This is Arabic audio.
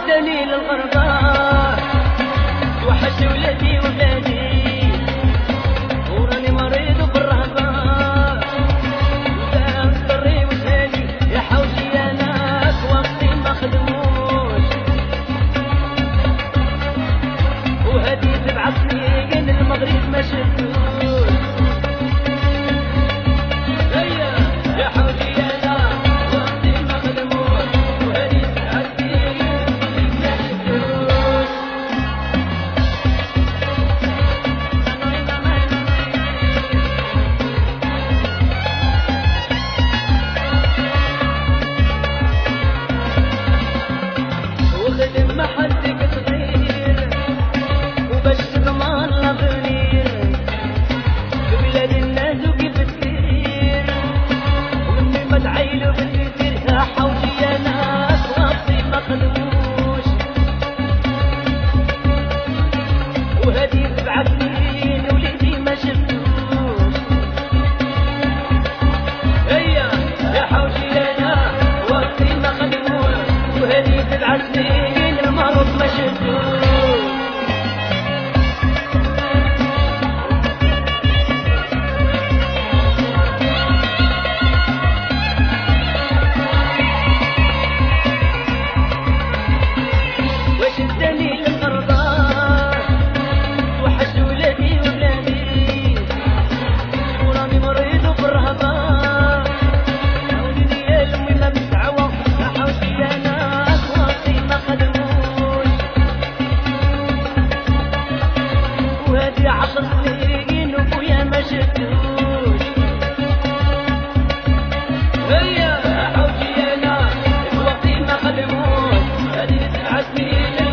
وشدني للغربة وحش ولادي وبلادي وراني مريض بالرهبة وكان ضري وسالي يا حوشي انا وقتي ما خدموش وهدي 7 سنين المغرب ما شفتوش يا حوشي انا وقتي ما خدموش وهدي 7 سنين ما شفتوش وخدم محلك صغير وباش تضمن الأغنير في بلاد الناس وكيف تسير ومني ما تعيلوا بالكثير يا حوشي يا ناس وقتي ما خدموش وهدي 7 سنين وليدي ما شفتوش هيا يا حوشي يا ناس وقتي ما خدموش وهدي 7 سنين المرض ما شفتوش وشدني للغربة وحش ولادي وبلادي وراني مريض بالرهبة عاودني يا لمي ما بالدعوة يا حوشي يا ناس وقتي ما خدموش وهادي 10 سنين وبويا ما شفتوش هيا يا حوشي يا ناس وقتي ما خدموش هادي 9 سنين